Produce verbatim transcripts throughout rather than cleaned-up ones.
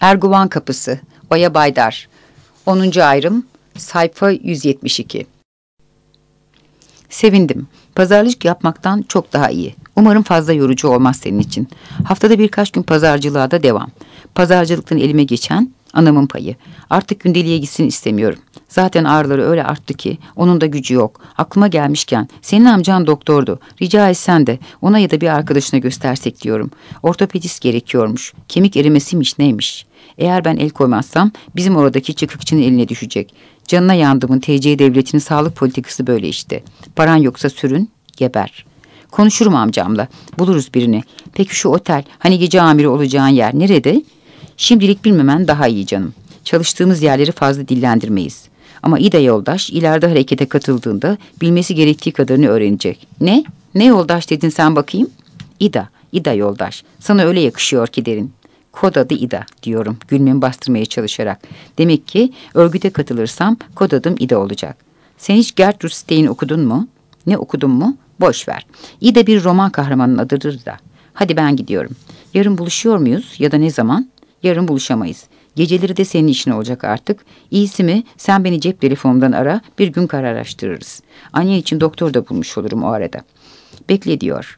Erguvan Kapısı, Oya Baydar. onuncu ayrım, sayfa yüz yetmiş iki. Sevindim. Pazarlık yapmaktan çok daha iyi. Umarım fazla yorucu olmaz senin için. Haftada birkaç gün pazarcılığa da devam. Pazarcılıktan elime geçen anamın payı. Artık gündeliğe gitsin istemiyorum. Zaten ağrıları öyle arttı ki onun da gücü yok. Aklıma gelmişken senin amcan doktordu. Rica etsen de ona ya da bir arkadaşına göstersek diyorum. Ortopedist gerekiyormuş. Kemik erimesiymiş neymiş. Eğer ben el koymazsam bizim oradaki çıkıkçının eline düşecek. Canına yandımın T C devletinin sağlık politikası böyle işte. Paran yoksa sürün, geber. Konuşurum amcamla. Buluruz birini. Peki şu otel, hani gece amiri olacağın yer nerede? Şimdilik bilmemen daha iyi canım. Çalıştığımız yerleri fazla dillendirmeyiz. Ama İda yoldaş ileride harekete katıldığında bilmesi gerektiği kadarını öğrenecek. Ne? Ne yoldaş dedin sen bakayım? İda, İda yoldaş. Sana öyle yakışıyor ki derin. Kod adı İda diyorum gülmemi bastırmaya çalışarak. Demek ki örgüte katılırsam kod adım İda olacak. Sen hiç Gertrude Stein okudun mu? Ne okudun mu? Boş ver. İda bir roman kahramanının adıdır da. Hadi ben gidiyorum. Yarın buluşuyor muyuz ya da ne zaman? Yarın buluşamayız. Geceleri de senin işin olacak artık. İyisi mi sen beni cep telefonumdan ara, bir gün kararlaştırırız. Annen için doktor da bulmuş olurum o arada. Bekle diyor.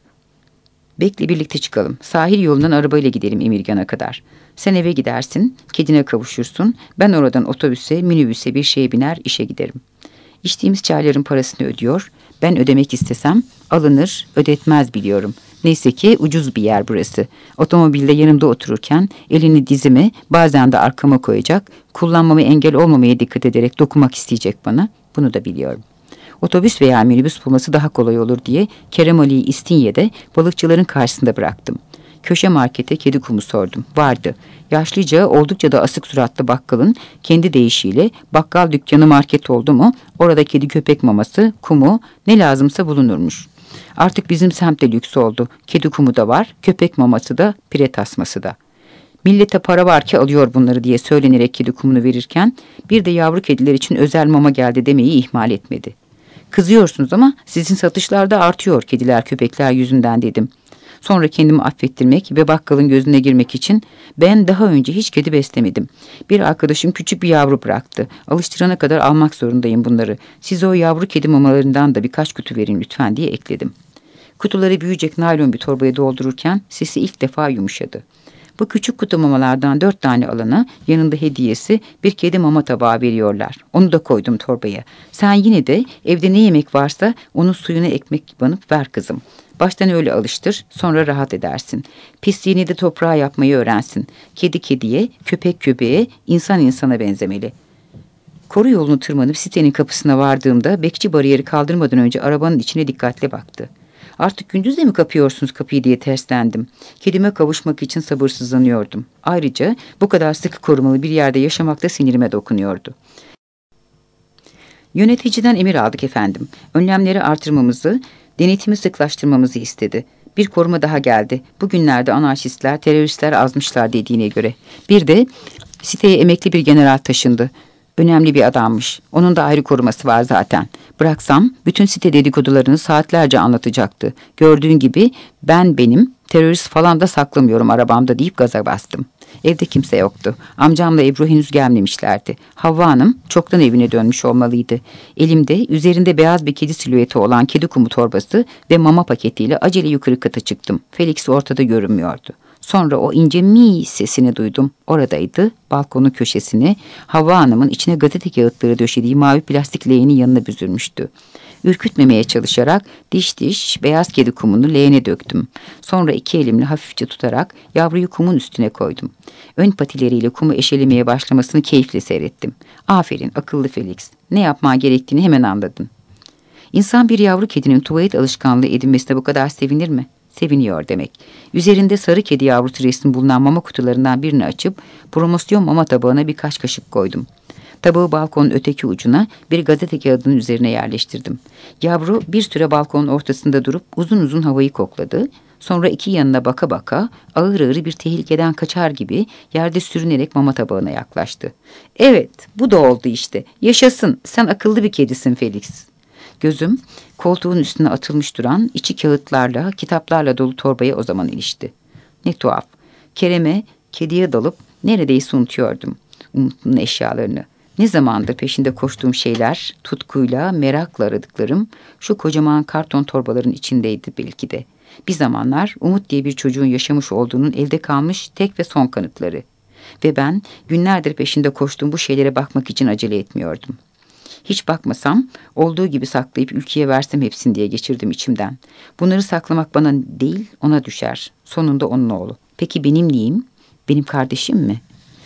Bekle birlikte çıkalım. Sahil yolundan arabayla gidelim Emirgan'a kadar. Sen eve gidersin, kedine kavuşursun. Ben oradan otobüse, minibüse bir şeye biner işe giderim. İçtiğimiz çayların parasını ödüyor. Ben ödemek istesem alınır, ödetmez biliyorum. Neyse ki ucuz bir yer burası. Otomobilde yanımda otururken elini dizime, bazen de arkama koyacak. Kullanmama engel olmamaya dikkat ederek dokunmak isteyecek bana. Bunu da biliyorum. Otobüs veya minibüs bulması daha kolay olur diye Kerem Ali'yi İstinye'de balıkçıların karşısında bıraktım. Köşe markete kedi kumu sordum. Vardı. Yaşlıca, oldukça da asık suratlı bakkalın kendi deyişiyle bakkal dükkanı market oldu mu orada kedi köpek maması, kumu ne lazımsa bulunurmuş. Artık bizim semtte lüks oldu. Kedi kumu da var, köpek maması da, pire tasması da. Millete para var ki alıyor bunları diye söylenerek kedi kumunu verirken bir de yavru kediler için özel mama geldi demeyi ihmal etmedi. Kızıyorsunuz ama sizin satışlarda artıyor kediler köpekler yüzünden dedim. Sonra kendimi affettirmek ve bakkalın gözüne girmek için ben daha önce hiç kedi beslemedim. Bir arkadaşım küçük bir yavru bıraktı. Alıştırana kadar almak zorundayım bunları. Size o yavru kedi mamalarından da birkaç kutu verin lütfen diye ekledim. Kutuları büyüyecek naylon bir torbaya doldururken sesi ilk defa yumuşadı. Bu küçük kutu mamalardan dört tane alana yanında hediyesi bir kedi mama tabağı veriyorlar. Onu da koydum torbaya. Sen yine de evde ne yemek varsa onun suyuna ekmek banıp ver kızım. Baştan öyle alıştır, sonra rahat edersin. Pisliğini de toprağa yapmayı öğrensin. Kedi kediye, köpek köpeğe, insan insana benzemeli. Koru yolunu tırmanıp sitenin kapısına vardığımda bekçi bariyeri kaldırmadan önce arabanın içine dikkatle baktı. Artık gündüz de mi kapıyorsunuz kapıyı diye terslendim. Kedime kavuşmak için sabırsızlanıyordum. Ayrıca bu kadar sıkı korumalı bir yerde yaşamak da sinirime dokunuyordu. Yöneticiden emir aldık efendim. Önlemleri artırmamızı, denetimi sıklaştırmamızı istedi. Bir koruma daha geldi. Bugünlerde anarşistler, teröristler azmışlar dediğine göre. Bir de siteye emekli bir general taşındı. Önemli bir adammış. Onun da ayrı koruması var zaten. Bıraksam bütün site dedikodularını saatlerce anlatacaktı. Gördüğün gibi ben benim terörist falan da saklamıyorum arabamda deyip gaza bastım. Evde kimse yoktu. Amcamla Ebru henüz gelmemişlerdi. Havva Hanım çoktan evine dönmüş olmalıydı. Elimde üzerinde beyaz bir kedi silüeti olan kedi kumu torbası ve mama paketiyle acele yukarı kata çıktım. Felix ortada görünmüyordu. Sonra o ince mi sesini duydum. Oradaydı, balkonun köşesine, Havva Hanım'ın içine gazete kağıtları döşediği mavi plastik leğenin yanına büzülmüştü. Ürkütmemeye çalışarak diş diş beyaz kedi kumunu leğene döktüm. Sonra iki elimle hafifçe tutarak yavruyu kumun üstüne koydum. Ön patileriyle kumu eşelemeye başlamasını keyifle seyrettim. Aferin akıllı Felix. Ne yapman gerektiğini hemen anladın. İnsan bir yavru kedinin tuvalet alışkanlığı edinmesine bu kadar sevinir mi? Seviniyor demek. Üzerinde sarı kedi yavrusu resmi bulunan mama kutularından birini açıp promosyon mama tabağına birkaç kaşık koydum. Tabağı balkonun öteki ucuna bir gazete kağıdının üzerine yerleştirdim. Yavru bir süre balkonun ortasında durup uzun uzun havayı kokladı. Sonra iki yanına baka baka ağır ağır bir tehlikeden kaçar gibi yerde sürünerek mama tabağına yaklaştı. Evet, bu da oldu işte. Yaşasın, sen akıllı bir kedisin Felix. Gözüm koltuğun üstüne atılmış duran içi kağıtlarla, kitaplarla dolu torbaya o zaman ilişti. Ne tuhaf. Kerem'e kediye dalıp Neredeyse unutuyordum Umut'un eşyalarını. Ne zamandır peşinde koştuğum şeyler, tutkuyla, merakla aradıklarım şu kocaman karton torbaların içindeydi belki de. Bir zamanlar Umut diye bir çocuğun yaşamış olduğunun elde kalmış tek ve son kanıtları. Ve ben günlerdir peşinde koştuğum bu şeylere bakmak için acele etmiyordum. Hiç bakmasam, olduğu gibi saklayıp ülkeye versem hepsini diye geçirdim içimden. Bunları saklamak bana değil, ona düşer. Sonunda onun oğlu. Peki benim neyim? Benim kardeşim mi?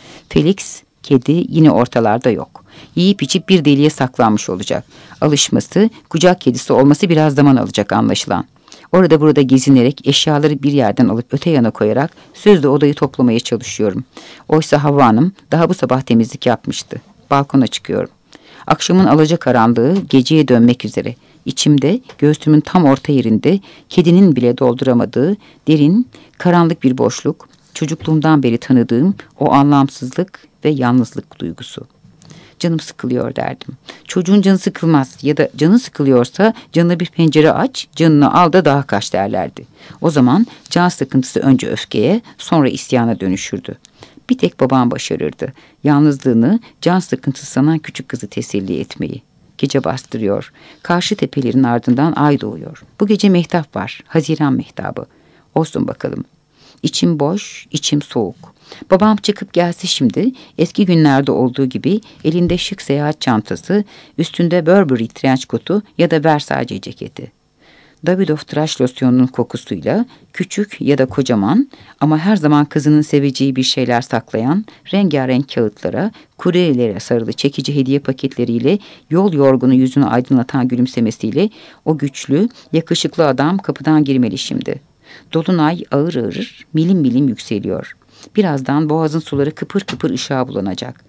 Felix, kedi yine ortalarda yok. Yiyip içip bir deliğe saklanmış olacak. Alışması, kucak kedisi olması biraz zaman alacak anlaşılan. Orada burada gezinerek eşyaları bir yerden alıp öte yana koyarak sözde odayı toplamaya çalışıyorum. Oysa Havva Hanım daha bu sabah temizlik yapmıştı. Balkona çıkıyorum. Akşamın alacakaranlığı geceye dönmek üzere. İçimde, göğsümün tam orta yerinde kedinin bile dolduramadığı derin, karanlık bir boşluk, çocukluğumdan beri tanıdığım o anlamsızlık ve yalnızlık duygusu. Canım sıkılıyor derdim. Çocuğun canı sıkılmaz ya da canı sıkılıyorsa canına bir pencere aç, canını al da daha kaç derlerdi. O zaman can sıkıntısı önce öfkeye, sonra isyana dönüşürdü. Bir tek babam başarırdı. Yalnızlığını, can sıkıntısı sanan küçük kızı teselli etmeyi. Gece bastırıyor. Karşı tepelerin ardından ay doğuyor. Bu gece mehtap var. Haziran mehtabı. Olsun bakalım. İçim boş, içim soğuk. Babam çıkıp gelse şimdi, eski günlerde olduğu gibi elinde şık seyahat çantası, üstünde Burberry trench kotu ya da Versace ceketi. Davidoff tıraş losyonunun kokusuyla küçük ya da kocaman ama her zaman kızının seveceği bir şeyler saklayan rengarenk kağıtlara, kuryelere sarılı çekici hediye paketleriyle yol yorgunu yüzünü aydınlatan gülümsemesiyle o güçlü, yakışıklı adam kapıdan girmeli şimdi. Dolunay ağır ağır, milim milim yükseliyor. Birazdan boğazın suları kıpır kıpır ışığa bulanacak.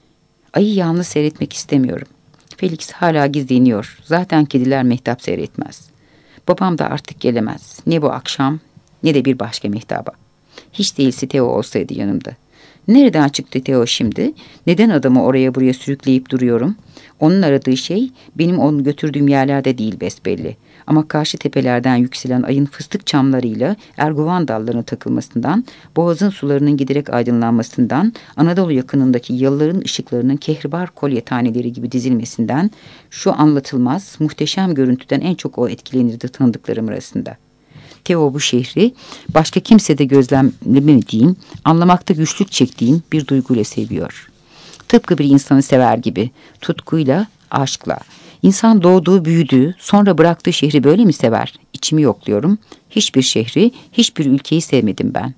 Ayı yalnız seyretmek istemiyorum. Felix hala gizleniyor. Zaten kediler mehtap seyretmez. Babam da artık gelemez. Ne bu akşam ne de bir başka mehtaba. Hiç değilse Theo olsaydı yanımda. Nereden çıktı Theo şimdi? Neden adamı oraya buraya sürükleyip duruyorum? Onun aradığı şey benim onu götürdüğüm yerlerde değil besbelli. Ama karşı tepelerden yükselen ayın fıstık çamlarıyla erguvan dallarına takılmasından, boğazın sularının giderek aydınlanmasından, Anadolu yakınındaki yılların ışıklarının kehribar kolye taneleri gibi dizilmesinden, şu anlatılmaz, muhteşem görüntüden en çok o etkilenirdi tanıdıklarım arasında. Theo bu şehri başka kimsede gözlemlemediğim, anlamakta güçlük çektiğim bir duyguyla seviyor. Tıpkı bir insanı sever gibi, tutkuyla, aşkla. İnsan doğduğu, büyüdüğü, sonra bıraktığı şehri böyle mi sever? İçimi yokluyorum. Hiçbir şehri, hiçbir ülkeyi sevmedim ben.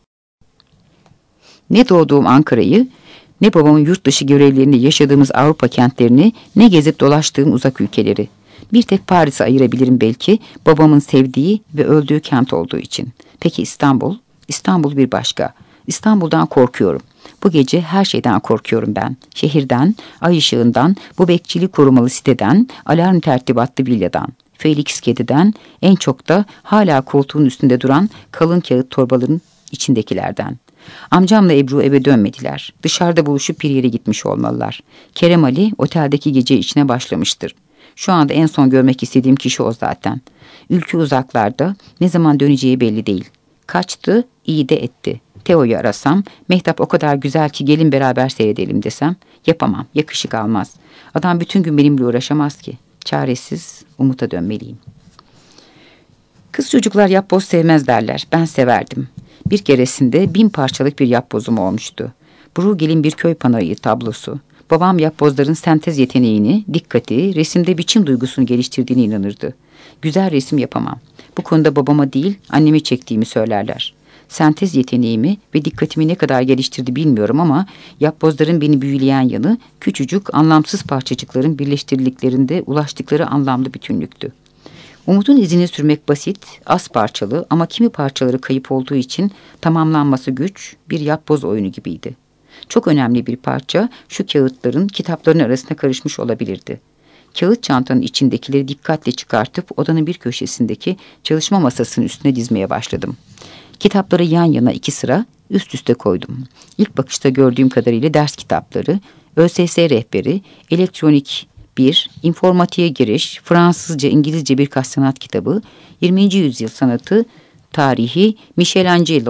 Ne doğduğum Ankara'yı, ne babamın yurt dışı görevlerini yaşadığımız Avrupa kentlerini, ne gezip dolaştığım uzak ülkeleri. Bir tek Paris'i ayırabilirim belki, babamın sevdiği ve öldüğü kent olduğu için. Peki İstanbul? İstanbul bir başka. İstanbul'dan korkuyorum. Bu gece her şeyden korkuyorum ben. Şehirden, ay ışığından, bu bekçili korumalı siteden, alarm tertibatlı villadan, Felix kediden, en çok da hala koltuğun üstünde duran kalın kağıt torbaların içindekilerden. Amcamla Ebru eve dönmediler. Dışarıda buluşup bir yere gitmiş olmalılar. Kerem Ali oteldeki gece içine başlamıştır. Şu anda en son görmek istediğim kişi o zaten. Ülke uzaklarda, ne zaman döneceği belli değil. Kaçtı, iyi de etti. Theo'yu arasam, Mehtap o kadar güzel ki gelin beraber seyredelim desem, yapamam, yakışık almaz. Adam bütün gün benimle uğraşamaz ki. Çaresiz, Umut'a dönmeliyim. Kız çocuklar yapboz sevmez derler, ben severdim. Bir keresinde bin parçalık bir yapbozum olmuştu. Bruegel'in bir köy panayı tablosu. Babam yapbozların sentez yeteneğini, dikkati, resimde biçim duygusunu geliştirdiğine inanırdı. Güzel resim yapamam. Bu konuda babama değil, anneme çektiğimi söylerler. Sentez yeteneğimi ve dikkatimi ne kadar geliştirdi bilmiyorum ama yapbozların beni büyüleyen yanı küçücük, anlamsız parçacıkların birleştirildiklerinde ulaştıkları anlamlı bütünlüktü. Umut'un izini sürmek basit, az parçalı ama kimi parçaları kayıp olduğu için tamamlanması güç bir yapboz oyunu gibiydi. Çok önemli bir parça şu kağıtların, kitapların arasına karışmış olabilirdi. Kağıt çantanın içindekileri dikkatle çıkartıp odanın bir köşesindeki çalışma masasının üstüne dizmeye başladım. Kitapları yan yana iki sıra üst üste koydum. İlk bakışta gördüğüm kadarıyla ders kitapları, ÖSS rehberi, elektronik bir, informatiğe giriş, Fransızca, İngilizce birkaç sanat kitabı, yirminci yüzyıl sanatı, tarihi, Michelangelo,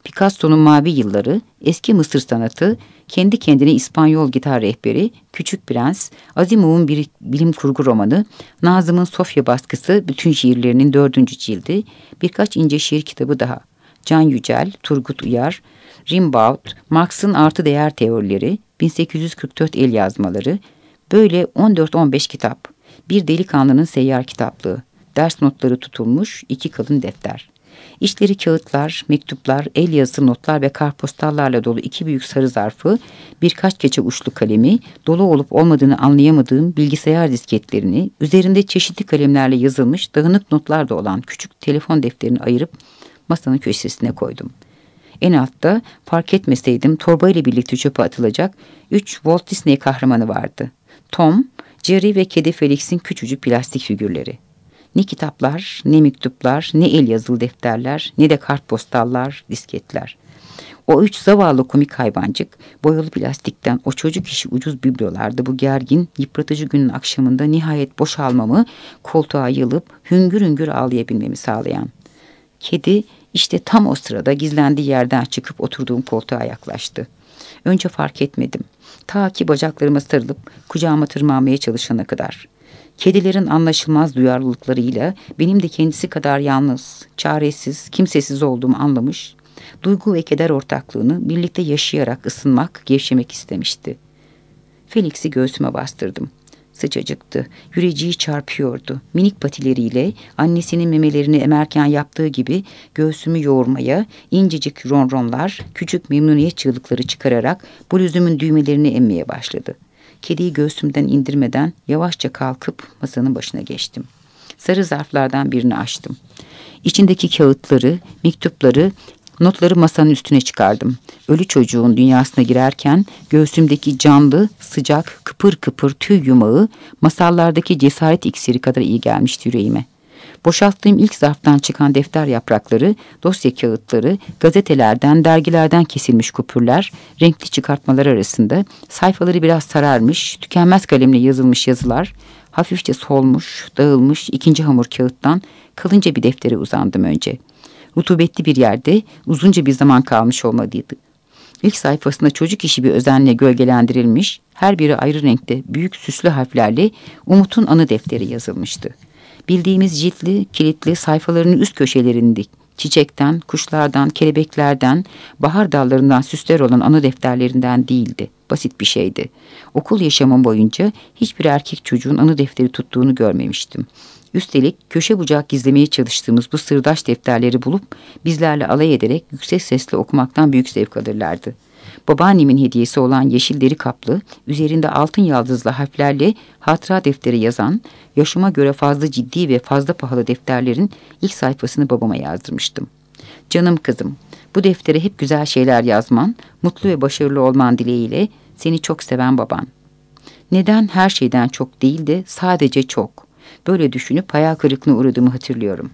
Picasso'nun Mavi Yılları, Eski Mısır Sanatı, kendi kendine İspanyol gitar rehberi, Küçük Prens, Asimov'un bir bilim kurgu romanı, Nazım'ın Sofya baskısı, bütün şiirlerinin dördüncü cildi, birkaç ince şiir kitabı daha. Can Yücel, Turgut Uyar, Rimbaud, Marx'ın Artı Değer Teorileri, bin sekiz yüz kırk dört el yazmaları, böyle on dört on beş kitap. Bir delikanlının seyyar kitaplığı, ders notları tutulmuş iki kalın defter. İçleri kağıtlar, mektuplar, el yazısı notlar ve kartpostallarla dolu iki büyük sarı zarfı, birkaç keçe uçlu kalemi, dolu olup olmadığını anlayamadığım bilgisayar disketlerini, üzerinde çeşitli kalemlerle yazılmış dağınık notlar da olan küçük telefon defterini ayırıp masanın köşesine koydum. En altta, fark etmeseydim torba ile birlikte çöpe atılacak üç Walt Disney kahramanı vardı. Tom, Jerry ve Kedi Felix'in küçücük plastik figürleri. Ne kitaplar, ne mektuplar, ne el yazılı defterler, ne de kartpostallar, disketler. O üç zavallı komik hayvancık, boyalı plastikten o çocuk işi ucuz biblolarda bu gergin, yıpratıcı günün akşamında nihayet boşalmamı, koltuğa yılıp hüngür hüngür ağlayabilmemi sağlayan. Kedi işte tam o sırada gizlendiği yerden çıkıp oturduğum koltuğa yaklaştı. Önce fark etmedim. Ta ki bacaklarıma sarılıp kucağıma tırmanmaya çalışana kadar. Kedilerin anlaşılmaz duyarlılıklarıyla benim de kendisi kadar yalnız, çaresiz, kimsesiz olduğumu anlamış, duygu ve keder ortaklığını birlikte yaşayarak ısınmak, gevşemek istemişti. Felix'i göğsüme bastırdım. Sıcacıktı, yüreceği çarpıyordu. Minik patileriyle annesinin memelerini emerken yaptığı gibi göğsümü yoğurmaya, incecik ronronlar, küçük memnuniyet çığlıkları çıkararak bluzumun düğmelerini emmeye başladı. Kediyi göğsümden indirmeden yavaşça kalkıp masanın başına geçtim. Sarı zarflardan birini açtım. İçindeki kağıtları, mektupları, notları masanın üstüne çıkardım. Ölü çocuğun dünyasına girerken göğsümdeki canlı, sıcak, kıpır kıpır tüy yumağı masallardaki cesaret iksiri kadar iyi gelmişti yüreğime. Boşalttığım ilk zarftan çıkan defter yaprakları, dosya kağıtları, gazetelerden, dergilerden kesilmiş kupürler, renkli çıkartmalar arasında sayfaları biraz sararmış, tükenmez kalemle yazılmış yazılar, hafifçe solmuş, dağılmış ikinci hamur kağıttan kalınca bir deftere uzandım önce. Rutubetli bir yerde uzunca bir zaman kalmış olmalıydı. İlk sayfasında çocuk işi bir özenle gölgelendirilmiş, her biri ayrı renkte büyük süslü harflerle Umut'un anı defteri yazılmıştı. Bildiğimiz ciltli, kilitli sayfalarının üst köşelerinde çiçekten, kuşlardan, kelebeklerden, bahar dallarından süsler olan anı defterlerinden değildi. Basit bir şeydi. Okul yaşamım boyunca hiçbir erkek çocuğun anı defteri tuttuğunu görmemiştim. Üstelik köşe bucak gizlemeye çalıştığımız bu sırdaş defterleri bulup bizlerle alay ederek yüksek sesle okumaktan büyük zevk alırlardı. Babaannemin hediyesi olan yeşil deri kaplı, üzerinde altın yaldızlı harflerle hatıra defteri yazan, yaşıma göre fazla ciddi ve fazla pahalı defterlerin ilk sayfasını babama yazdırmıştım. Canım kızım, bu deftere hep güzel şeyler yazman, mutlu ve başarılı olman dileğiyle seni çok seven baban. Neden her şeyden çok değil de sadece çok? Böyle düşünüp hayal kırıklığına uğradığımı hatırlıyorum.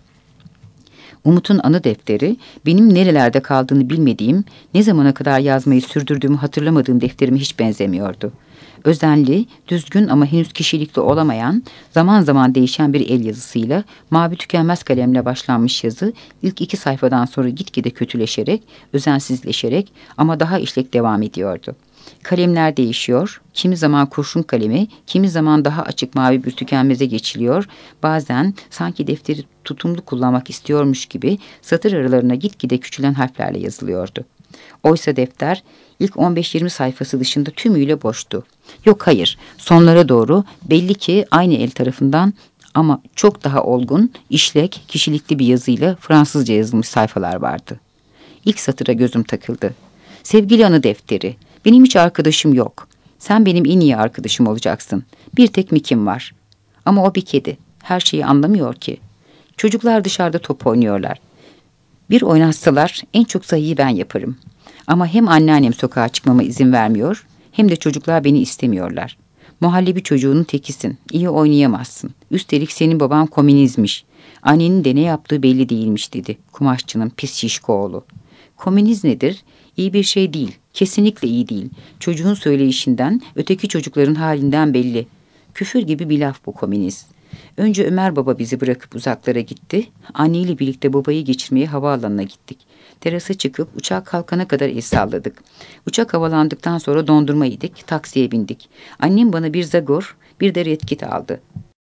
Umut'un anı defteri, benim nerelerde kaldığını bilmediğim, ne zamana kadar yazmayı sürdürdüğümü hatırlamadığım defterime hiç benzemiyordu. Özenli, düzgün ama henüz kişilikli olamayan, zaman zaman değişen bir el yazısıyla, mavi tükenmez kalemle başlanmış yazı, ilk iki sayfadan sonra gitgide kötüleşerek, özensizleşerek ama daha işlek devam ediyordu. Kalemler değişiyor, kimi zaman kurşun kalemi, kimi zaman daha açık mavi bir tükenmeze geçiliyor, bazen sanki defteri tutumlu kullanmak istiyormuş gibi satır aralarına gitgide küçülen harflerle yazılıyordu. Oysa defter ilk on beş yirmi sayfası dışında tümüyle boştu. Yok hayır, sonlara doğru belli ki aynı el tarafından ama çok daha olgun, işlek, kişilikli bir yazıyla Fransızca yazılmış sayfalar vardı. İlk satıra gözüm takıldı. Sevgili anı defteri, benim hiç arkadaşım yok. Sen benim en iyi arkadaşım olacaksın. Bir tek Mickey'm var. Ama o bir kedi. Her şeyi anlamıyor ki. Çocuklar dışarıda top oynuyorlar. Bir oynatsalar en çok sayıyı ben yaparım. Ama hem anneannem sokağa çıkmama izin vermiyor, hem de çocuklar beni istemiyorlar. Muhallebi çocuğunun tekisin. İyi oynayamazsın. Üstelik senin baban komünizmiş. Annenin de ne yaptığı belli değilmiş dedi. Kumaşçının pis şişko oğlu. Komünizm nedir? İyi bir şey değil. Kesinlikle iyi değil. Çocuğun söyleyişinden, öteki çocukların halinden belli. Küfür gibi bir laf bu komünist. Önce Ömer baba bizi bırakıp uzaklara gitti. Anneyle birlikte babayı geçirmeye havaalanına gittik. Terasa çıkıp uçak kalkana kadar el salladık. Uçak havalandıktan sonra dondurma yedik, taksiye bindik. Annem bana bir Zagor, bir de Red Kit aldı.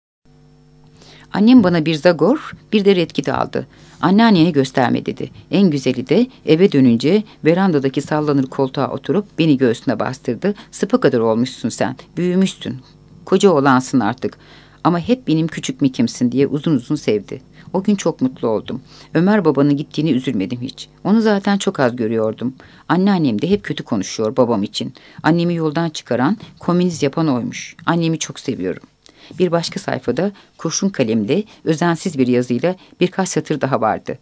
Annem bana bir Zagor, bir de Red Kit aldı. Anneanneye gösterme dedi. En güzeli de eve dönünce verandadaki sallanır koltuğa oturup beni göğsüne bastırdı. Sıpa kadar olmuşsun sen, büyümüşsün. Koca oğlansın artık. Ama hep benim küçük Mickey'msin diye uzun uzun sevdi. O gün çok mutlu oldum. Ömer babanın gittiğini üzülmedim hiç. Onu zaten çok az görüyordum. Anneannem de hep kötü konuşuyor babam için. Annemi yoldan çıkaran, komünist yapan oymuş. Annemi çok seviyorum. Bir başka sayfada kurşun kalemle, özensiz bir yazıyla birkaç satır daha vardı.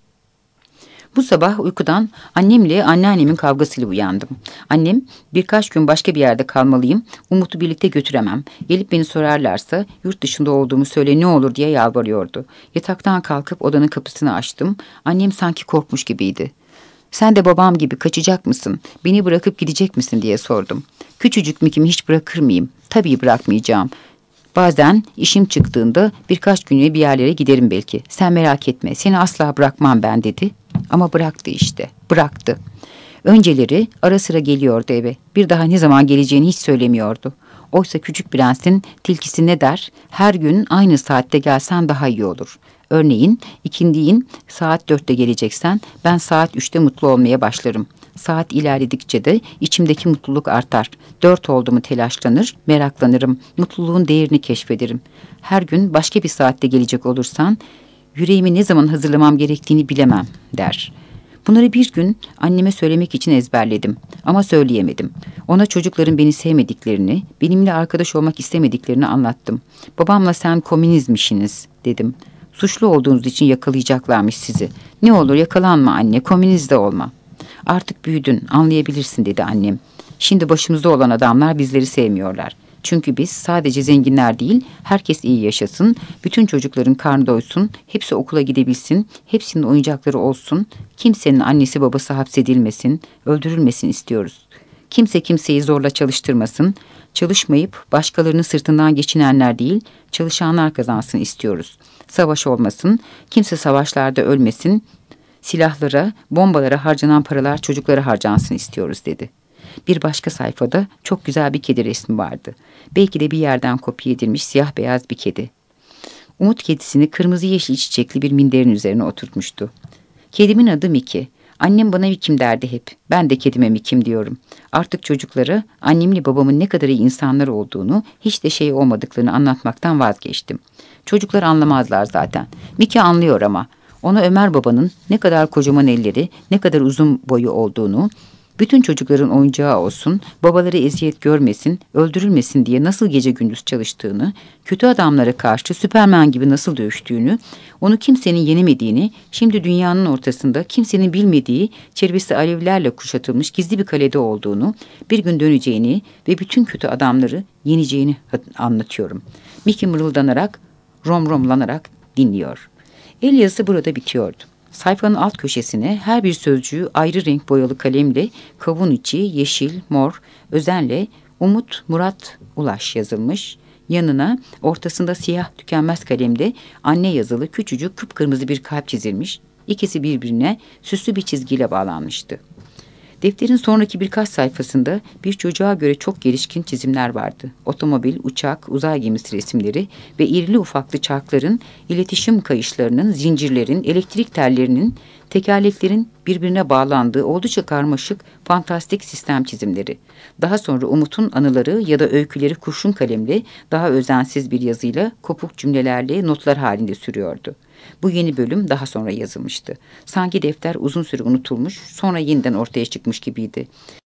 Bu sabah uykudan annemle anneannemin kavgasıyla uyandım. Annem, birkaç gün başka bir yerde kalmalıyım, Umut'u birlikte götüremem. Gelip beni sorarlarsa yurt dışında olduğumu söyle ne olur diye yalvarıyordu. Yataktan kalkıp odanın kapısını açtım. Annem sanki korkmuş gibiydi. Sen de babam gibi kaçacak mısın? Beni bırakıp gidecek misin diye sordum. Küçücük Mickey'mi hiç bırakır mıyım? Tabii bırakmayacağım. Bazen işim çıktığında birkaç günlüğüne bir yerlere giderim belki. Sen merak etme, seni asla bırakmam ben dedi. Ama bıraktı işte, bıraktı. Önceleri ara sıra geliyordu eve. Bir daha ne zaman geleceğini hiç söylemiyordu. Oysa küçük prensin tilkisi ne der? Her gün aynı saatte gelsen daha iyi olur. Örneğin ikindiğin saat dörtte geleceksen ben saat üçte mutlu olmaya başlarım. Saat ilerledikçe de içimdeki mutluluk artar. Dört oldu mu telaşlanır, meraklanırım. Mutluluğun değerini keşfederim. Her gün başka bir saatte gelecek olursan yüreğimi ne zaman hazırlamam gerektiğini bilemem der. Bunları bir gün anneme söylemek için ezberledim ama söyleyemedim. Ona çocukların beni sevmediklerini, benimle arkadaş olmak istemediklerini anlattım. Babamla sen komünizmişsiniz dedim. Suçlu olduğunuz için yakalayacaklarmış sizi. Ne olur yakalanma anne, komünist de olma. Artık büyüdün, anlayabilirsin dedi annem. Şimdi başımızda olan adamlar bizleri sevmiyorlar. Çünkü biz sadece zenginler değil, herkes iyi yaşasın, bütün çocukların karnı doysun, hepsi okula gidebilsin, hepsinin oyuncakları olsun, kimsenin annesi babası hapsedilmesin, öldürülmesin istiyoruz. Kimse kimseyi zorla çalıştırmasın, çalışmayıp başkalarının sırtından geçinenler değil, çalışanlar kazansın istiyoruz. Savaş olmasın, kimse savaşlarda ölmesin, silahlara, bombalara harcanan paralar çocuklara harcansın istiyoruz dedi. Bir başka sayfada çok güzel bir kedi resmi vardı. Belki de bir yerden kopya edilmiş siyah beyaz bir kedi. Umut kedisini kırmızı yeşil çiçekli bir minderin üzerine oturtmuştu. Kedimin adı Miki. Annem bana Mikim derdi hep. Ben de kedime Mikim diyorum. Artık çocuklara annemle babamın ne kadar iyi insanlar olduğunu, hiç de şey olmadıklarını anlatmaktan vazgeçtim. Çocuklar anlamazlar zaten. Miki anlıyor ama. Ona Ömer babanın ne kadar kocaman elleri, ne kadar uzun boyu olduğunu, bütün çocukların oyuncağı olsun, babaları eziyet görmesin, öldürülmesin diye nasıl gece gündüz çalıştığını, kötü adamlara karşı Süperman gibi nasıl dövüştüğünü, onu kimsenin yenemediğini, şimdi dünyanın ortasında kimsenin bilmediği, çevresi alevlerle kuşatılmış gizli bir kalede olduğunu, bir gün döneceğini ve bütün kötü adamları yeneceğini anlatıyorum. Mickey mırıldanarak, romromlanarak dinliyor. El yazısı burada bitiyordu. Sayfanın alt köşesine her bir sözcüğü ayrı renk boyalı kalemle kavun içi, yeşil, mor, özenle Umut Murat Ulaş yazılmış. Yanına ortasında siyah tükenmez kalemde anne yazılı küçücük kıpkırmızı bir kalp çizilmiş. İkisi birbirine süslü bir çizgiyle bağlanmıştı. Defterin sonraki birkaç sayfasında bir çocuğa göre çok gelişkin çizimler vardı. Otomobil, uçak, uzay gemisi resimleri ve irili ufaklı çarkların, iletişim kayışlarının, zincirlerin, elektrik tellerinin, tekerleklerin birbirine bağlandığı oldukça karmaşık, fantastik sistem çizimleri. Daha sonra Umut'un anıları ya da öyküleri kurşun kalemle, daha özensiz bir yazıyla, kopuk cümlelerle notlar halinde sürüyordu. Bu yeni bölüm daha sonra yazılmıştı. Sanki defter uzun süre unutulmuş, sonra yeniden ortaya çıkmış gibiydi.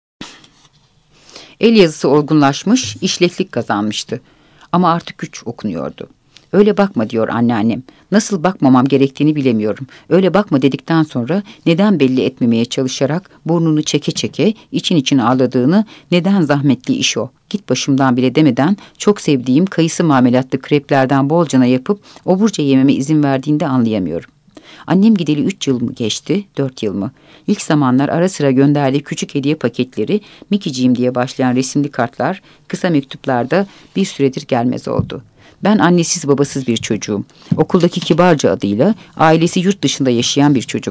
El yazısı olgunlaşmış, işleklik kazanmıştı. Ama artık güç okunuyordu. Öyle bakma diyor anneannem. Nasıl bakmamam gerektiğini bilemiyorum. Öyle bakma dedikten sonra neden belli etmemeye çalışarak burnunu çeke çeke için için ağladığını, neden zahmetli iş o, git başımdan bile demeden çok sevdiğim kayısı marmelatlı kreplerden bolcana yapıp oburca yememe izin verdiğinde anlayamıyorum. Annem gideli üç yıl mı geçti, dört yıl mı? İlk zamanlar ara sıra gönderdiği küçük hediye paketleri, Mikiciğim diye başlayan resimli kartlar, kısa mektuplarda bir süredir gelmez oldu. Ben annesiz babasız bir çocuğum. Okuldaki kibarca adıyla ailesi yurt dışında yaşayan bir çocuk.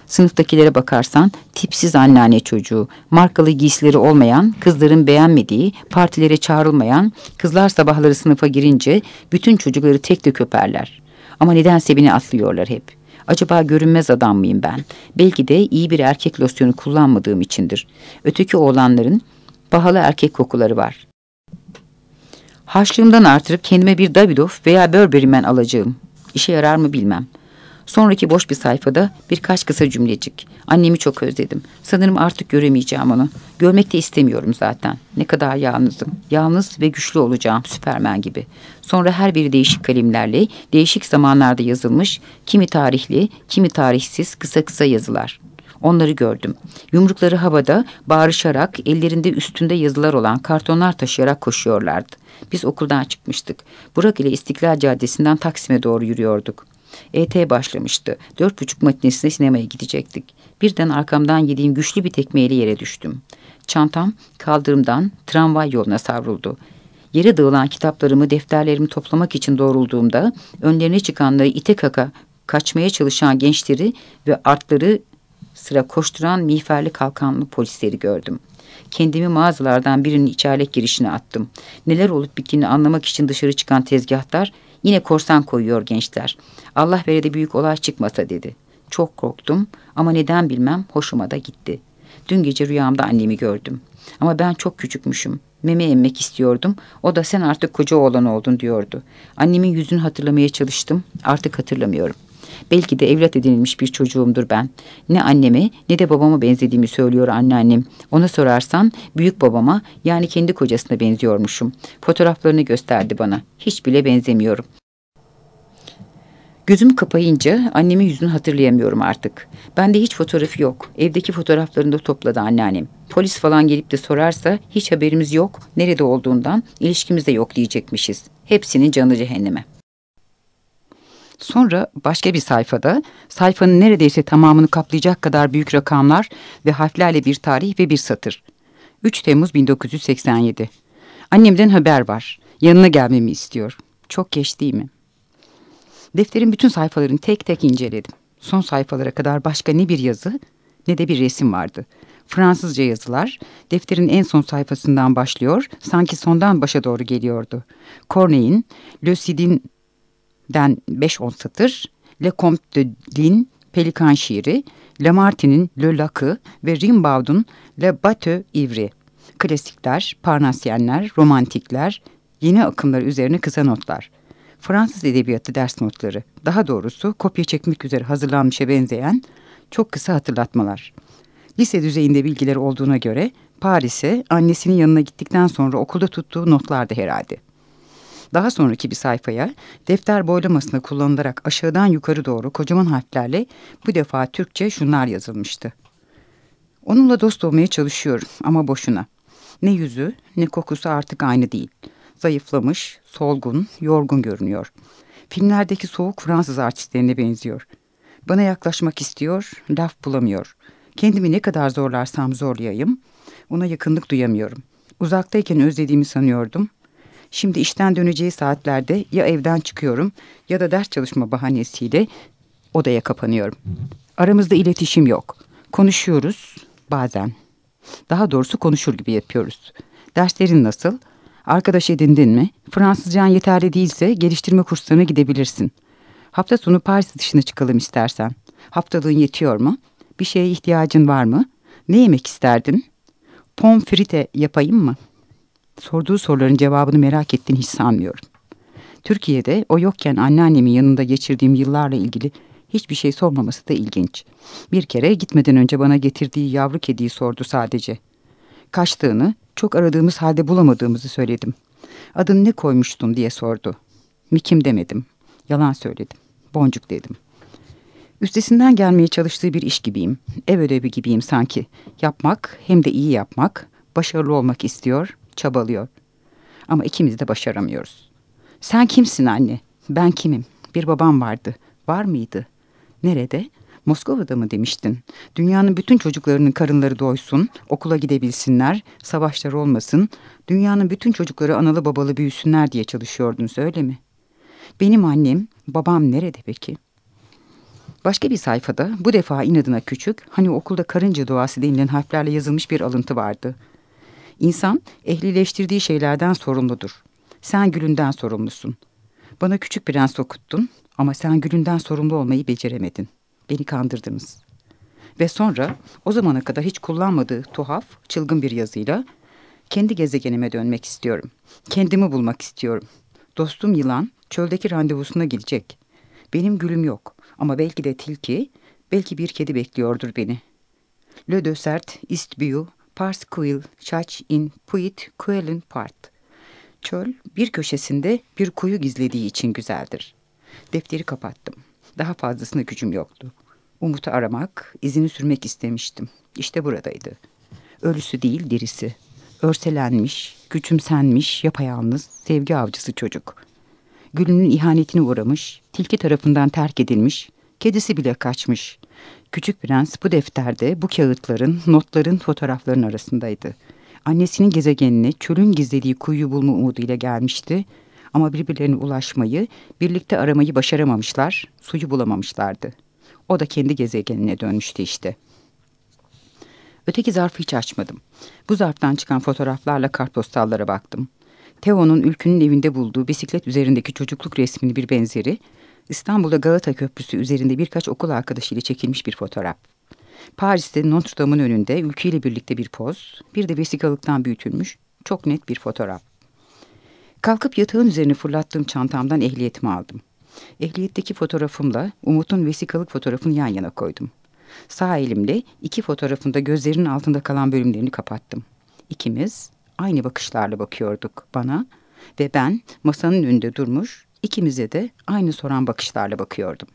Sınıftakilere bakarsan tipsiz anneanne çocuğu, markalı giysileri olmayan, kızların beğenmediği, partilere çağrılmayan, kızlar sabahları sınıfa girince bütün çocukları tek tek öperler. Ama nedense beni atlıyorlar hep. Acaba görünmez adam mıyım ben? Belki de iyi bir erkek losyonu kullanmadığım içindir. Öteki oğlanların pahalı erkek kokuları var. Harçlığımdan artırıp kendime bir Davidoff veya Burberry Man alacağım. İşe yarar mı bilmem. Sonraki boş bir sayfada birkaç kısa cümlecik. Annemi çok özledim. Sanırım artık göremeyeceğim onu. Görmek de istemiyorum zaten. Ne kadar yalnızım. Yalnız ve güçlü olacağım, Süpermen gibi. Sonra her biri değişik kalemlerle, değişik zamanlarda yazılmış, kimi tarihli, kimi tarihsiz kısa kısa yazılar. Onları gördüm. Yumrukları havada, bağırışarak, ellerinde üstünde yazılar olan kartonlar taşıyarak koşuyorlardı. Biz okuldan çıkmıştık. Burak ile İstiklal Caddesi'nden Taksim'e doğru yürüyorduk. E T başlamıştı. Dört buçuk matinesine sinemaya gidecektik. Birden arkamdan yediğim güçlü bir tekmeyle yere düştüm. Çantam kaldırımdan tramvay yoluna savruldu. Yere dağılan kitaplarımı, defterlerimi toplamak için doğrulduğumda önlerine çıkanları ite kaka kaçmaya çalışan gençleri ve artları sıra koşturan miğferli kalkanlı polisleri gördüm. Kendimi mağazalardan birinin içerlek girişine attım. Neler olup bittiğini anlamak için dışarı çıkan tezgahtar yine korsan koyuyor gençler. Allah vere de büyük olay çıkmasa dedi. Çok korktum ama neden bilmem hoşuma da gitti. Dün gece rüyamda annemi gördüm. Ama ben çok küçükmüşüm. Meme emmek istiyordum. O da sen artık koca oğlan oldun diyordu. Annemin yüzünü hatırlamaya çalıştım. Artık hatırlamıyorum. Belki de evlat edinilmiş bir çocuğumdur ben. Ne anneme ne de babama benzediğimi söylüyor anneannem. Ona sorarsan büyük babama, yani kendi kocasına benziyormuşum. Fotoğraflarını gösterdi bana. Hiç bile benzemiyorum. Gözümü kapayınca annemin yüzünü hatırlayamıyorum artık. Bende hiç fotoğrafı yok. Evdeki fotoğraflarını da topladı anneannem. Polis falan gelip de sorarsa hiç haberimiz yok, nerede olduğundan, ilişkimiz de yok diyecekmişiz. Hepsinin canı cehenneme. Sonra başka bir sayfada sayfanın neredeyse tamamını kaplayacak kadar büyük rakamlar ve harflerle bir tarih ve bir satır. üç Temmuz bin dokuz yüz seksen yedi. Annemden haber var. Yanına gelmemi istiyor. Çok geç değil mi? Defterin bütün sayfalarını tek tek inceledim. Son sayfalara kadar başka ne bir yazı ne de bir resim vardı. Fransızca yazılar defterin en son sayfasından başlıyor, sanki sondan başa doğru geliyordu. Corneille'in Le Cid'den beş on satır, Le Comte de Lin Pelikan şiiri, Lamartine'in Le Lac'ı ve Rimbaud'un Le Bateau Ivre. Klasikler, Parnasyenler, romantikler, yeni akımlar üzerine kısa notlar. Fransız edebiyatı ders notları, daha doğrusu kopya çekmek üzere hazırlanmışa benzeyen çok kısa hatırlatmalar. Lise düzeyinde bilgileri olduğuna göre Paris'e annesinin yanına gittikten sonra okulda tuttuğu notlardı herhalde. Daha sonraki bir sayfaya defter boylamasına kullanılarak aşağıdan yukarı doğru kocaman harflerle bu defa Türkçe şunlar yazılmıştı. Onunla dost olmaya çalışıyorum ama boşuna. Ne yüzü ne kokusu artık aynı değil. Zayıflamış, solgun, yorgun görünüyor. Filmlerdeki soğuk Fransız artistlerine benziyor. Bana yaklaşmak istiyor, laf bulamıyor. Kendimi ne kadar zorlarsam zorlayayım, ona yakınlık duyamıyorum. Uzaktayken özlediğimi sanıyordum. Şimdi işten döneceği saatlerde ya evden çıkıyorum ya da ders çalışma bahanesiyle odaya kapanıyorum. Aramızda iletişim yok. Konuşuyoruz bazen. Daha doğrusu konuşur gibi yapıyoruz. Derslerin nasıl? Arkadaş edindin mi? Fransızcan yeterli değilse geliştirme kurslarına gidebilirsin. Hafta sonu Paris dışına çıkalım istersen. Haftalığın yetiyor mu? Bir şeye ihtiyacın var mı? Ne yemek isterdin? Pom frite yapayım mı? Sorduğu soruların cevabını merak ettiğini hiç sanmıyorum. Türkiye'de o yokken anneannemin yanında geçirdiğim yıllarla ilgili hiçbir şey sormaması da ilginç. Bir kere gitmeden önce bana getirdiği yavru kediyi sordu sadece. Kaçtığını, çok aradığımız halde bulamadığımızı söyledim. Adını ne koymuştun diye sordu. Mikim demedim. Yalan söyledim. Boncuk dedim. Üstesinden gelmeye çalıştığı bir iş gibiyim. Ev ödevi gibiyim sanki. Yapmak, hem de iyi yapmak, başarılı olmak istiyor, çabalıyor. Ama ikimiz de başaramıyoruz. Sen kimsin anne? Ben kimim? Bir babam vardı. Var mıydı? Nerede? Moskova'da mı demiştin? Dünyanın bütün çocuklarının karınları doysun, okula gidebilsinler, savaşlar olmasın, dünyanın bütün çocukları analı babalı büyüsünler diye çalışıyordun, öyle mi? Benim annem, babam nerede peki? Başka bir sayfada bu defa inadına küçük, hani okulda karınca duası denilen harflerle yazılmış bir alıntı vardı. İnsan ehlileştirdiği şeylerden sorumludur. Sen gülünden sorumlusun. Bana Küçük Prens okuttun ama sen gülünden sorumlu olmayı beceremedin. Beni kandırdınız. Ve sonra o zamana kadar hiç kullanmadığı tuhaf, çılgın bir yazıyla kendi gezegenime dönmek istiyorum. Kendimi bulmak istiyorum. Dostum yılan çöldeki randevusuna gidecek. Benim gülüm yok ama belki de tilki, belki bir kedi bekliyordur beni. Le dessert ist beau, parce qu'il cherche in puit quellen part. Çöl bir köşesinde bir kuyu gizlediği için güzeldir. Defteri kapattım. Daha fazlasına gücüm yoktu. Umut'u aramak, izini sürmek istemiştim. İşte buradaydı. Ölüsü değil dirisi. Örselenmiş, küçümsenmiş, yapayalnız, sevgi avcısı çocuk. Gülünün ihanetine uğramış, tilki tarafından terk edilmiş, kedisi bile kaçmış. Küçük Prens bu defterde, bu kağıtların, notların, fotoğrafların arasındaydı. Annesinin gezegenine, çölün gizlediği kuyu bulma umuduyla gelmişti. Ama birbirlerine ulaşmayı, birlikte aramayı başaramamışlar, suyu bulamamışlardı. O da kendi gezegenine dönmüştü işte. Öteki zarfı hiç açmadım. Bu zarftan çıkan fotoğraflarla kartpostallara baktım. Theo'nun Ülkü'nün evinde bulduğu bisiklet üzerindeki çocukluk resmini bir benzeri, İstanbul'da Galata Köprüsü üzerinde birkaç okul arkadaşıyla çekilmiş bir fotoğraf. Paris'te Notre Dame'ın önünde Ülkü ile birlikte bir poz, bir de vesikalıktan büyütülmüş çok net bir fotoğraf. Kalkıp yatağın üzerine fırlattığım çantamdan ehliyetimi aldım. Ehliyetteki fotoğrafımla Umut'un vesikalık fotoğrafını yan yana koydum. Sağ elimle iki fotoğrafında gözlerinin altında kalan bölümlerini kapattım. İkimiz aynı bakışlarla bakıyorduk bana ve ben masanın önünde durmuş, ikimize de aynı soran bakışlarla bakıyordum.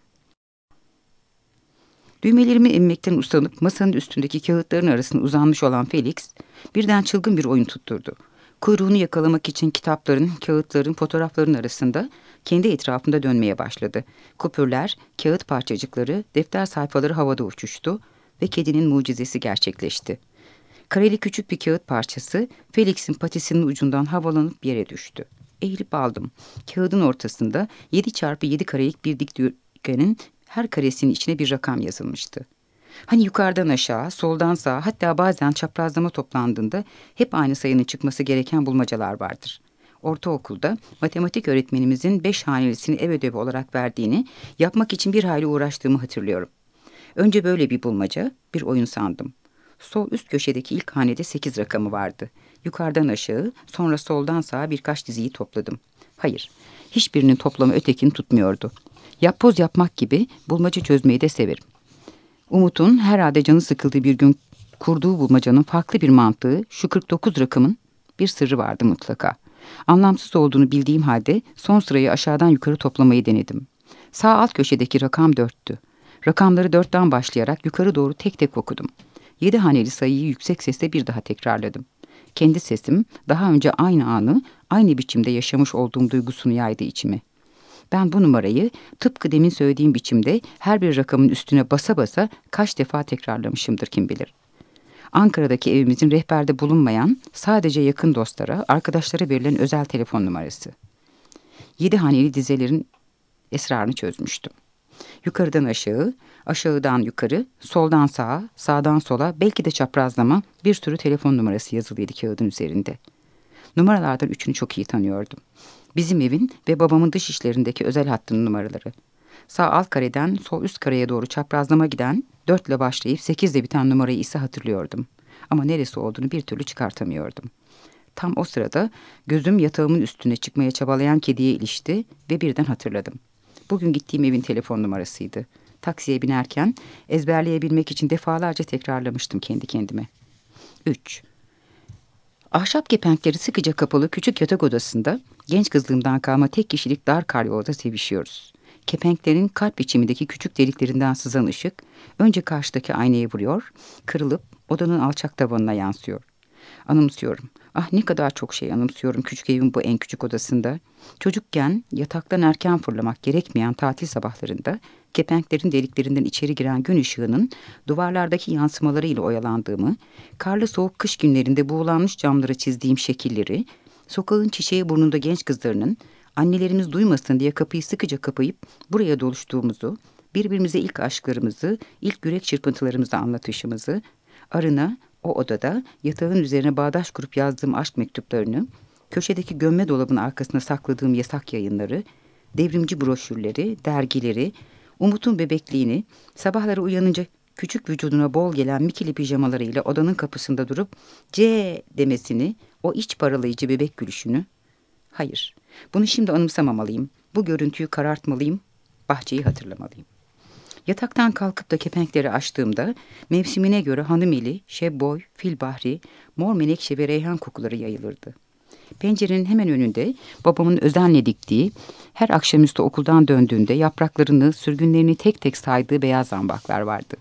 Düğmelerimi emmekten usanıp masanın üstündeki kağıtların arasına uzanmış olan Felix birden çılgın bir oyun tutturdu. Kuyruğunu yakalamak için kitapların, kağıtların, fotoğrafların arasında kendi etrafında dönmeye başladı. Kupürler, kağıt parçacıkları, defter sayfaları havada uçuştu ve kedinin mucizesi gerçekleşti. Kareli küçük bir kağıt parçası Felix'in patisinin ucundan havalanıp yere düştü. Eğilip aldım. Kağıdın ortasında yedi çarpı yedi karelik bir dikdörtgenin her karesinin içine bir rakam yazılmıştı. Hani yukarıdan aşağı, soldan sağa, hatta bazen çaprazlama toplandığında hep aynı sayının çıkması gereken bulmacalar vardır. Ortaokulda matematik öğretmenimizin beş hanelisini ev ödevi olarak verdiğini yapmak için bir hayli uğraştığımı hatırlıyorum. Önce böyle bir bulmaca, bir oyun sandım. Sol üst köşedeki ilk hanede sekiz rakamı vardı. Yukarıdan aşağı, sonra soldan sağa birkaç diziyi topladım. Hayır, hiçbirinin toplamı ötekini tutmuyordu. Yapboz yapmak gibi bulmaca çözmeyi de severim. Umut'un herhalde canı sıkıldığı bir gün kurduğu bulmacanın farklı bir mantığı, şu kırk dokuz rakamın bir sırrı vardı mutlaka. Anlamsız olduğunu bildiğim halde son sırayı aşağıdan yukarı toplamayı denedim. Sağ alt köşedeki rakam dörttü. Rakamları dörtten başlayarak yukarı doğru tek tek okudum. Yedi haneli sayıyı yüksek sesle bir daha tekrarladım. Kendi sesim daha önce aynı anı aynı biçimde yaşamış olduğum duygusunu yaydı içime. Ben bu numarayı tıpkı demin söylediğim biçimde her bir rakamın üstüne basa basa kaç defa tekrarlamışımdır kim bilir. Ankara'daki evimizin rehberde bulunmayan, sadece yakın dostlara, arkadaşlara verilen özel telefon numarası. Yedi haneli dizelerin esrarını çözmüştüm. Yukarıdan aşağı, aşağıdan yukarı, soldan sağa, sağdan sola, belki de çaprazlama bir sürü telefon numarası yazılıydı kağıdın üzerinde. Numaralardan üçünü çok iyi tanıyordum. Bizim evin ve babamın dış işlerindeki özel hattının numaraları. Sağ alt kareden sol üst kareye doğru çaprazlama giden, dörtle başlayıp sekizle biten numarayı ise hatırlıyordum. Ama neresi olduğunu bir türlü çıkartamıyordum. Tam o sırada gözüm yatağımın üstüne çıkmaya çabalayan kediye ilişti ve birden hatırladım. Bugün gittiğim evin telefon numarasıydı. Taksiye binerken ezberleyebilmek için defalarca tekrarlamıştım kendi kendime. üç. Ahşap kepenkleri sıkıca kapalı küçük yatak odasında genç kızlığımdan kalma tek kişilik dar karyolda sevişiyoruz. Kepenklerin kalp biçimindeki küçük deliklerinden sızan ışık önce karşıdaki aynaya vuruyor, kırılıp odanın alçak tavanına yansıyor. Anımsıyorum. Ah ne kadar çok şey anımsıyorum küçük evin bu en küçük odasında. Çocukken yataktan erken fırlamak gerekmeyen tatil sabahlarında kepenklerin deliklerinden içeri giren gün ışığının duvarlardaki yansımalarıyla oyalandığımı, karlı soğuk kış günlerinde buğulanmış camlara çizdiğim şekilleri, sokağın çiçeği burnunda genç kızlarının annelerimiz duymasın diye kapıyı sıkıca kapayıp buraya doluştuğumuzu, birbirimize ilk aşklarımızı, ilk yürek çırpıntılarımızı anlatışımızı, Arına o odada yatağın üzerine bağdaş kurup yazdığım aşk mektuplarını, köşedeki gömme dolabın arkasına sakladığım yasak yayınları, devrimci broşürleri, dergileri, Umut'un bebekliğini, sabahları uyanınca küçük vücuduna bol gelen mikili pijamalarıyla odanın kapısında durup C demesini, o iç paralayıcı bebek gülüşünü. Hayır, bunu şimdi anımsamamalıyım. Bu görüntüyü karartmalıyım, bahçeyi hatırlamalıyım. Yataktan kalkıp da kepenkleri açtığımda mevsimine göre hanımeli, şebboy, filbahri, mor menekşe ve reyhan kokuları yayılırdı. Pencerenin hemen önünde babamın özenle diktiği, her akşamüstü okuldan döndüğünde yapraklarını, sürgünlerini tek tek saydığı beyaz zambaklar vardı.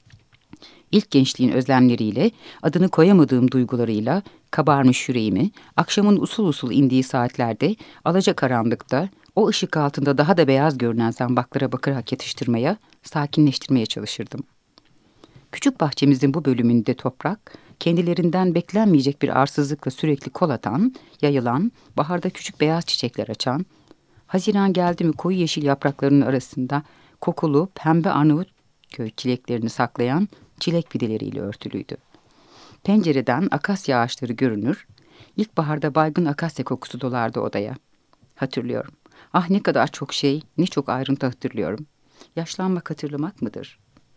İlk gençliğin özlemleriyle, adını koyamadığım duygularıyla kabarmış yüreğimi, akşamın usul usul indiği saatlerde, alacakaranlıkta, o ışık altında daha da beyaz görünen zambaklara bakarak yatıştırmaya, sakinleştirmeye çalışırdım. Küçük bahçemizin bu bölümünde toprak, kendilerinden beklenmeyecek bir arsızlıkla sürekli kol atan, yayılan, baharda küçük beyaz çiçekler açan, Haziran geldi mi koyu yeşil yapraklarının arasında kokulu pembe Arnavutköy çileklerini saklayan çilek fideleriyle örtülüydü. Pencereden akasya ağaçları görünür, ilkbaharda baygın akasya kokusu dolardı odaya. Hatırlıyorum. Ah ne kadar çok şey, ne çok ayrıntı hatırlıyorum. Yaşlanmak hatırlamak mıdır?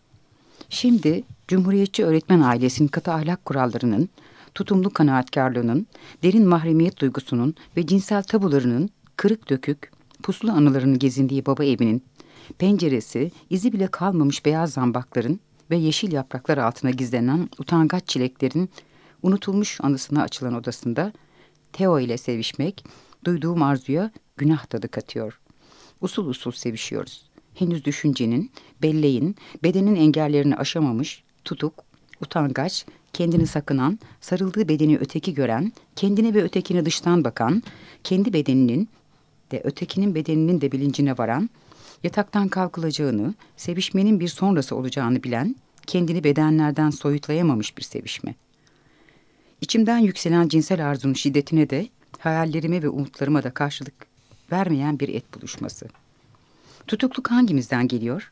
Şimdi Cumhuriyetçi öğretmen ailesinin katı ahlak kurallarının, tutumlu kanaatkarlığının, derin mahremiyet duygusunun ve cinsel tabularının kırık dökük, puslu anılarını gezindiği baba evinin, penceresi, izi bile kalmamış beyaz zambakların ve yeşil yapraklar altına gizlenen utangaç çileklerin unutulmuş anısına açılan odasında Teo ile sevişmek, duyduğum arzuya günah tadı katıyor. Usul usul sevişiyoruz. Henüz düşüncenin, belleğin, bedenin engellerini aşamamış, tutuk, utangaç, kendini sakınan, sarıldığı bedeni öteki gören, kendine ve ötekine dıştan bakan, kendi bedeninin de ötekinin bedeninin de bilincine varan, yataktan kalkılacağını, sevişmenin bir sonrası olacağını bilen, kendini bedenlerden soyutlayamamış bir sevişme. İçimden yükselen cinsel arzunun şiddetine de, hayallerime ve umutlarıma da karşılık vermeyen bir et buluşması. Tutukluk hangimizden geliyor?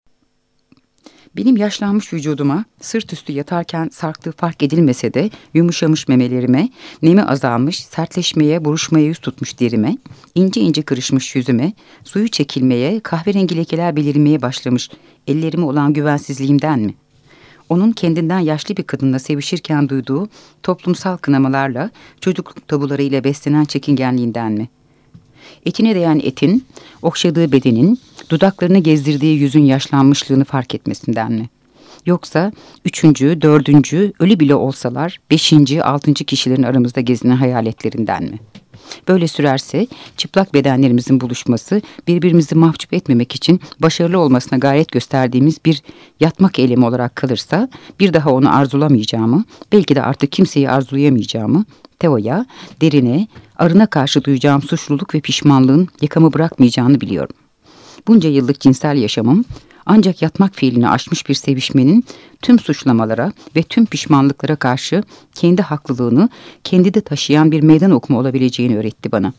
Benim yaşlanmış vücuduma sırt üstü yatarken sarktığı fark edilmese de yumuşamış memelerime, nemi azalmış, sertleşmeye, buruşmaya yüz tutmuş derime, ince ince kırışmış yüzüme, suyu çekilmeye, kahverengi lekeler belirmeye başlamış ellerime olan güvensizliğimden mi? Onun kendinden yaşlı bir kadınla sevişirken duyduğu toplumsal kınamalarla, çocukluk tabularıyla beslenen çekingenliğinden mi? Etine değen etin, okşadığı bedenin, dudaklarını gezdirdiği yüzün yaşlanmışlığını fark etmesinden mi? Yoksa üçüncü, dördüncü, ölü bile olsalar beşinci, altıncı kişilerin aramızda gezinen hayaletlerinden mi? Böyle sürerse çıplak bedenlerimizin buluşması birbirimizi mahcup etmemek için başarılı olmasına gayret gösterdiğimiz bir yatmak eylemi olarak kalırsa bir daha onu arzulamayacağımı, belki de artık kimseyi arzulayamayacağımı, Teo'ya, derine, Arına karşı duyacağım suçluluk ve pişmanlığın yakamı bırakmayacağını biliyorum. Bunca yıllık cinsel yaşamım ancak yatmak fiilini aşmış bir sevişmenin tüm suçlamalara ve tüm pişmanlıklara karşı kendi haklılığını kendide taşıyan bir meydan okuma olabileceğini öğretti bana.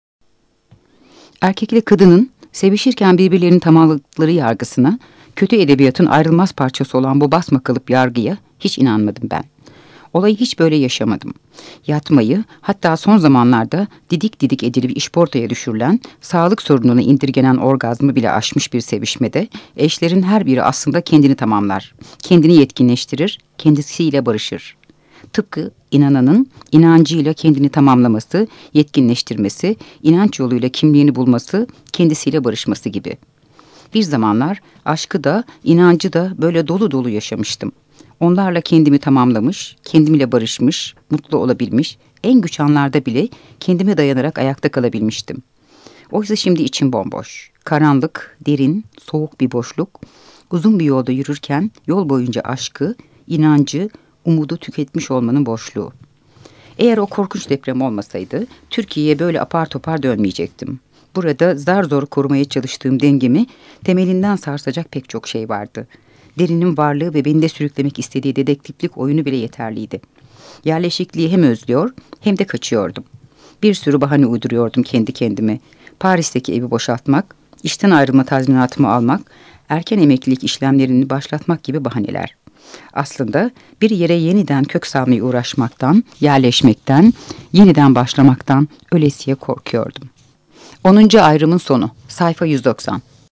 Erkekle kadının sevişirken birbirlerinin tamamladıkları yargısına, kötü edebiyatın ayrılmaz parçası olan bu basmakalıp yargıya hiç inanmadım ben. Olayı hiç böyle yaşamadım. Yatmayı, hatta son zamanlarda didik didik edilip işportaya düşürülen, sağlık sorununa indirgenen orgazmı bile aşmış bir sevişmede, eşlerin her biri aslında kendini tamamlar, kendini yetkinleştirir, kendisiyle barışır. Tıpkı inananın inancıyla kendini tamamlaması, yetkinleştirmesi, inanç yoluyla kimliğini bulması, kendisiyle barışması gibi. Bir zamanlar aşkı da, inancı da böyle dolu dolu yaşamıştım. Onlarla kendimi tamamlamış, kendimle barışmış, mutlu olabilmiş, en güç anlarda bile kendime dayanarak ayakta kalabilmiştim. Oysa şimdi içim bomboş, karanlık, derin, soğuk bir boşluk, uzun bir yolda yürürken yol boyunca aşkı, inancı, umudu tüketmiş olmanın boşluğu. Eğer o korkunç deprem olmasaydı, Türkiye'ye böyle apar topar dönmeyecektim. Burada zar zor korumaya çalıştığım dengemi temelinden sarsacak pek çok şey vardı. Derinin varlığı ve beni de sürüklemek istediği dedektiflik oyunu bile yeterliydi. Yerleşikliği hem özlüyor hem de kaçıyordum. Bir sürü bahane uyduruyordum kendi kendime. Paris'teki evi boşaltmak, işten ayrılma tazminatımı almak, erken emeklilik işlemlerini başlatmak gibi bahaneler. Aslında bir yere yeniden kök salmaya uğraşmaktan, yerleşmekten, yeniden başlamaktan ölesiye korkuyordum. onuncu ayrımın sonu, sayfa yüz doksan.